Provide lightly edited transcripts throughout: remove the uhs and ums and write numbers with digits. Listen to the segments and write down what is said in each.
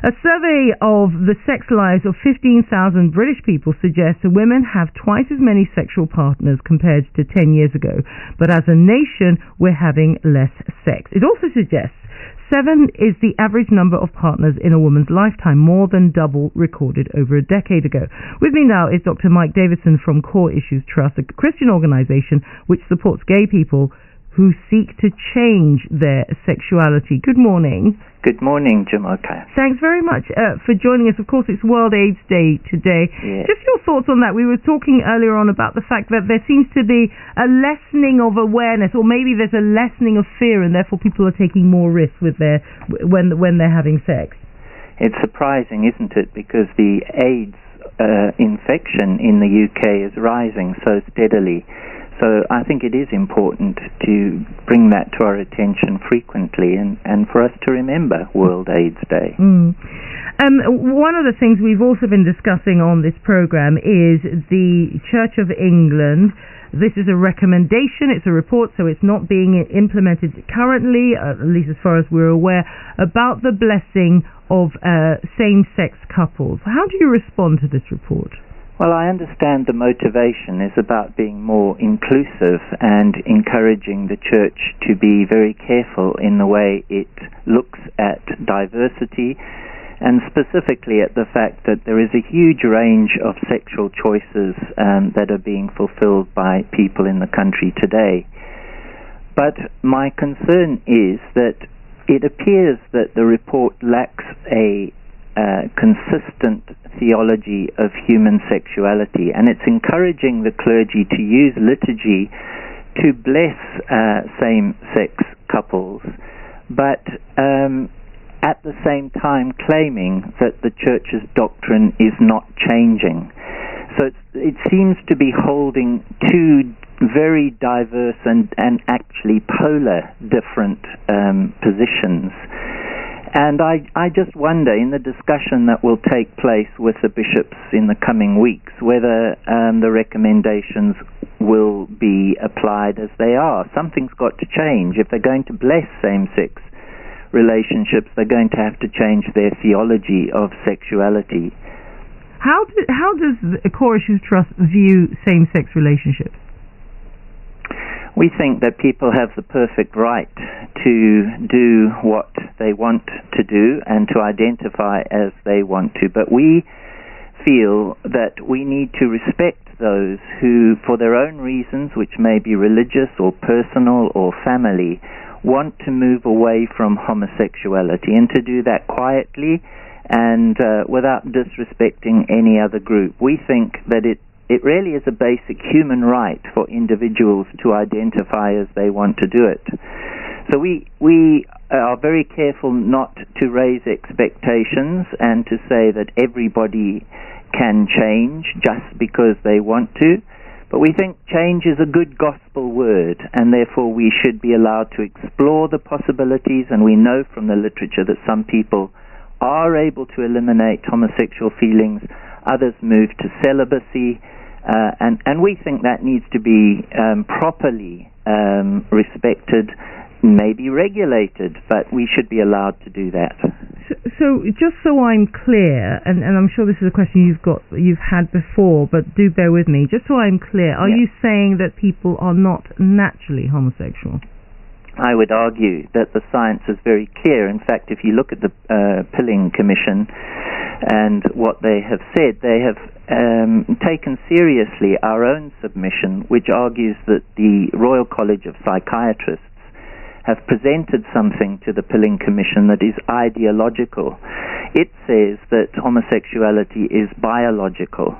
A survey of the sex lives of 15,000 British people suggests that women have twice as many sexual partners compared to 10 years ago, but as a nation, we're having less sex. It also suggests 7 is the average number of partners in a woman's lifetime, more than double recorded over a decade ago. With me now is Dr. Mike Davidson from Core Issues Trust, a Christian organization which supports gay people who seek to change their sexuality. Good morning. Good morning, Jamoka. Thanks very much for joining us. Of course, it's World AIDS Day today. Yes. Just your thoughts on that. We were talking earlier on about the fact that there seems to be a lessening of awareness, or maybe there's a lessening of fear, and therefore people are taking more risks with when they're having sex. It's surprising, isn't it? Because the AIDS infection in the UK is rising so steadily. So I think it is important to bring that to our attention frequently and for us to remember World AIDS Day. One of the things we've also been discussing on this program is the Church of England. This is a recommendation, it's a report, so it's not being implemented currently, at least as far as we're aware, about the blessing of same-sex couples. How do you respond to this report? Well, I understand the motivation is about being more inclusive and encouraging the church to be very careful in the way it looks at diversity, and specifically at the fact that there is a huge range of sexual choices that are being fulfilled by people in the country today. But my concern is that it appears that the report lacks a consistent theology of human sexuality, and it's encouraging the clergy to use liturgy to bless same-sex couples, but at the same time claiming that the church's doctrine is not changing. So it seems to be holding two very diverse and actually polar different positions. And I just wonder, in the discussion that will take place with the bishops in the coming weeks, whether the recommendations will be applied as they are. Something's got to change. If they're going to bless same-sex relationships, they're going to have to change their theology of sexuality. How does the Core Issues Trust view same-sex relationships? We think that people have the perfect right to do what they want to do and to identify as they want to, but we feel that we need to respect those who, for their own reasons, which may be religious or personal or family, want to move away from homosexuality, and to do that quietly and without disrespecting any other group. We think that it really is a basic human right for individuals to identify as they want to do it. So we are very careful not to raise expectations and to say that everybody can change just because they want to. But we think change is a good gospel word, and therefore we should be allowed to explore the possibilities, and we know from the literature that some people are able to eliminate homosexual feelings, others move to celibacy, and we think that needs to be properly respected, maybe regulated, but we should be allowed to do that. So just so I'm clear, and I'm sure this is a question you've had before, but do bear with me. Just so I'm clear, are you saying that people are not naturally homosexual? I would argue that the science is very clear. In fact, if you look at the Pilling Commission and what they have said, they have taken seriously our own submission, which argues that the Royal College of Psychiatrists have presented something to the Pilling Commission that is ideological. It says that homosexuality is biological.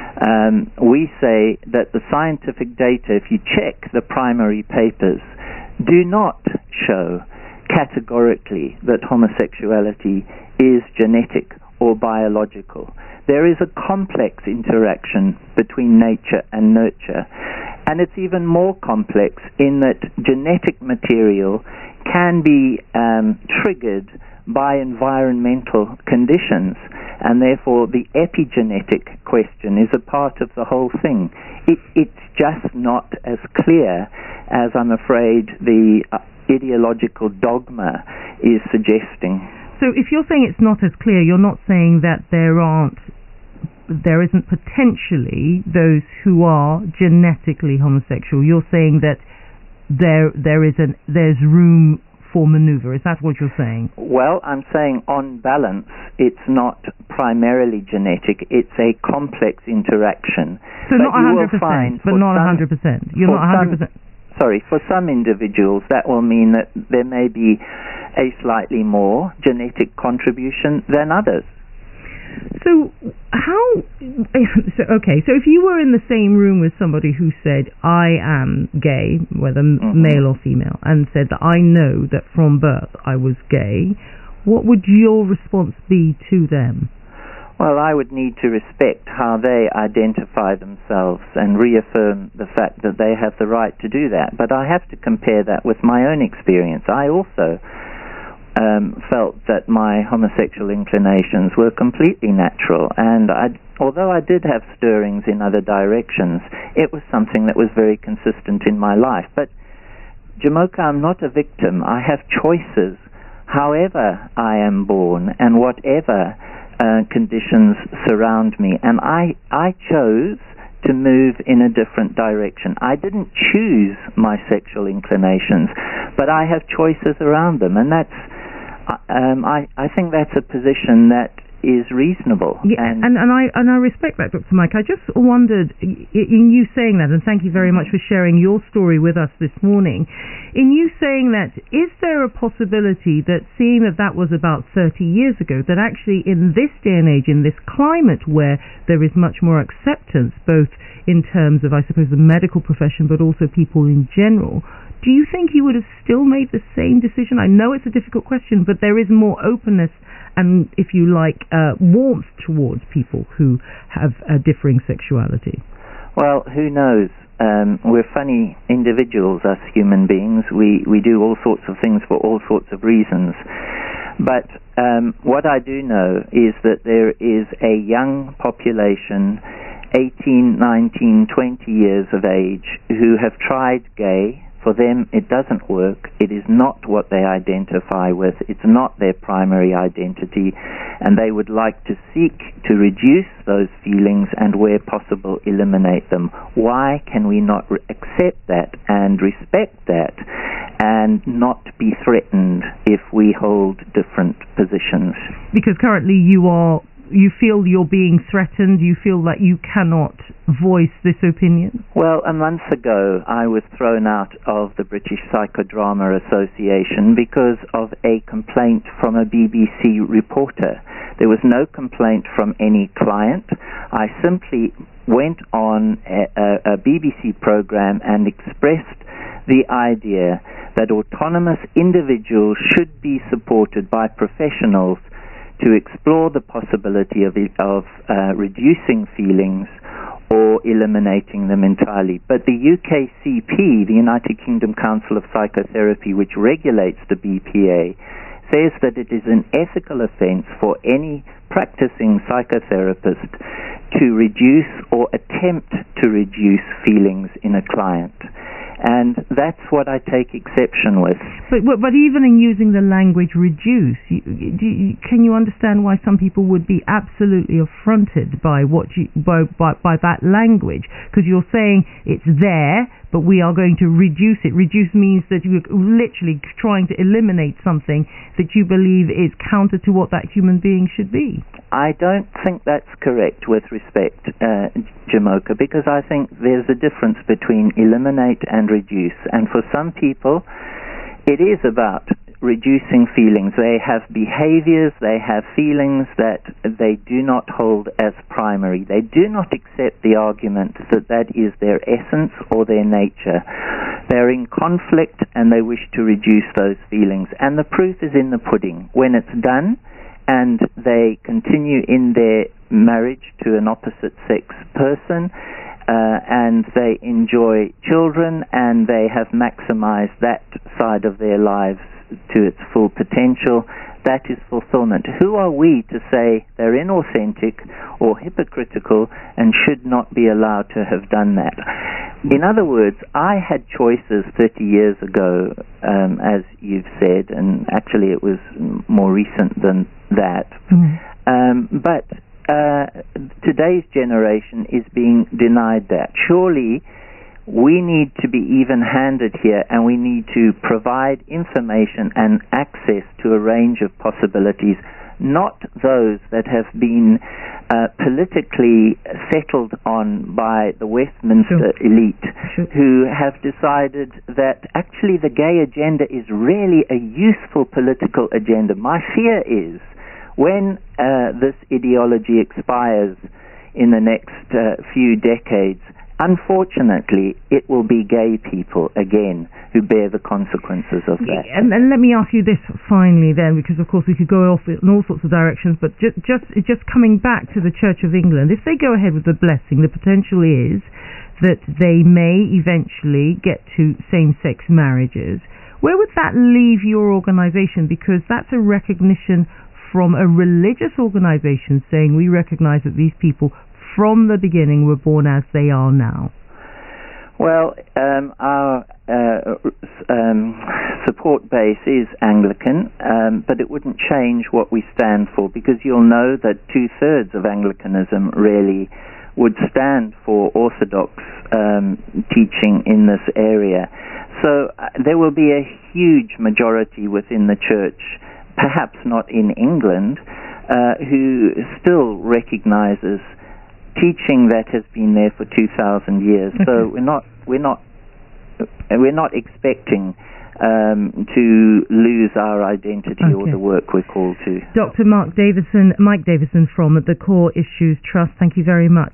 We say that the scientific data, if you check the primary papers, do not show categorically that homosexuality is genetic or biological. There is a complex interaction between nature and nurture, and it's even more complex in that genetic material can be triggered by environmental conditions, and therefore the epigenetic question is a part of the whole thing. It's just not as clear as I'm afraid the ideological dogma is suggesting. So if you're saying it's not as clear, you're not saying that there isn't potentially those who are genetically homosexual. You're saying that there's room for maneuver. Is that what you're saying? Well, I'm saying on balance, it's not primarily genetic. It's a complex interaction. So not 100%, but not 100%. You're not 100%. Sorry, for some individuals, that will mean that there may be a slightly more genetic contribution than others. So so if you were in the same room with somebody who said, I am gay, whether male or female, and said that I know that from birth I was gay, what would your response be to them? Well, I would need to respect how they identify themselves and reaffirm the fact that they have the right to do that. But I have to compare that with my own experience. I also felt that my homosexual inclinations were completely natural, and although I did have stirrings in other directions, it was something that was very consistent in my life. But Jamoka, I'm not a victim. I have choices however I am born and whatever conditions surround me, and I chose to move in a different direction. I didn't choose my sexual inclinations, but I have choices around them, and that's I think that's a position that is reasonable. Yeah, and I respect that, Dr. Mike. I just wondered, in you saying that, and thank you very much for sharing your story with us this morning, in you saying that, is there a possibility that, seeing that was about 30 years ago, that actually in this day and age, in this climate where there is much more acceptance, both in terms of, I suppose, the medical profession, but also people in general, do you think you would have still made the same decision? I know it's a difficult question, but there is more openness and, if you like, warmth towards people who have a differing sexuality. Well, who knows? We're funny individuals, us human beings. We do all sorts of things for all sorts of reasons. But what I do know is that there is a young population, 18, 19, 20 years of age, who have tried gay. For them, it doesn't work. It is not what they identify with. It's not their primary identity, and they would like to seek to reduce those feelings and, where possible, eliminate them. Why can we not accept that and respect that and not be threatened if we hold different positions? Because currently you feel you're being threatened, you feel that you cannot voice this opinion? Well, a month ago I was thrown out of the British Psychodrama Association because of a complaint from a BBC reporter. There was no complaint from any client. I simply went on a BBC program and expressed the idea that autonomous individuals should be supported by professionals to explore the possibility of reducing feelings or eliminating them entirely. But the UKCP, the United Kingdom Council of Psychotherapy, which regulates the BPA, says that it is an ethical offence for any practicing psychotherapist to reduce or attempt to reduce feelings in a client. And that's what I take exception with. But even in using the language reduce, can you understand why some people would be absolutely affronted by by that language? Because you're saying it's there, but we are going to reduce it. Reduce means that you're literally trying to eliminate something that you believe is counter to what that human being should be. I don't think that's correct with respect, Jamoka, because I think there's a difference between eliminate and reduce. And for some people, it is about reducing feelings. They have behaviors, they have feelings that they do not hold as primary. They do not accept the argument that that is their essence or their nature. They're in conflict and they wish to reduce those feelings. And the proof is in the pudding. When it's done and they continue in their marriage to an opposite sex person, and they enjoy children and they have maximized that side of their lives to its full potential, that is fulfillment. Who are we to say they're inauthentic or hypocritical and should not be allowed to have done that? In other words, I had choices 30 years ago, as you've said, and actually it was more recent than that. But today's generation is being denied that. Surely we need to be even-handed here, and we need to provide information and access to a range of possibilities, not those that have been politically settled on by the Westminster elite, who have decided that actually the gay agenda is really a useful political agenda. My fear is when this ideology expires in the next few decades, unfortunately, it will be gay people again who bear the consequences of that. And let me ask you this finally then, because of course we could go off in all sorts of directions, but just coming back to the Church of England, if they go ahead with the blessing, the potential is that they may eventually get to same-sex marriages. Where would that leave your organisation? Because that's a recognition from a religious organisation saying we recognise that these people from the beginning were born as they are now. Well, our support base is Anglican, but it wouldn't change what we stand for, because you'll know that 2/3 of Anglicanism really would stand for Orthodox teaching in this area. So there will be a huge majority within the Church, perhaps not in England, who still recognizes teaching that has been there for 2,000 years. Okay. So we're not expecting to lose our identity or the work we're called to. Dr. Mike Davison from the Core Issues Trust, thank you very much.